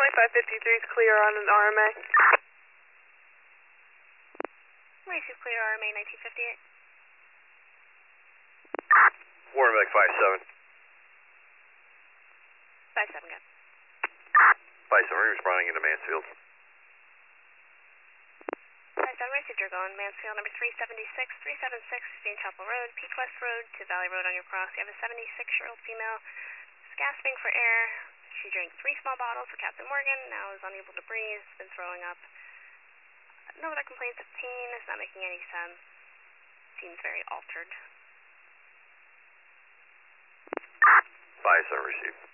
2553 is clear on an RMA. Receive clear RMA 1958. Warrenbeck 57. 57, go. 57, responding into Mansfield. 57, received, you're going Mansfield number 376, 376, Dean Chapel Road, Peak West Road to Valley Road on your cross. You have a 76-year-old female, is gasping for air. She drank 3 small bottles for Captain Morgan, now is unable to breathe, has been throwing up. No other complaints of pain, is not making any sense. Seems very altered. 57 received.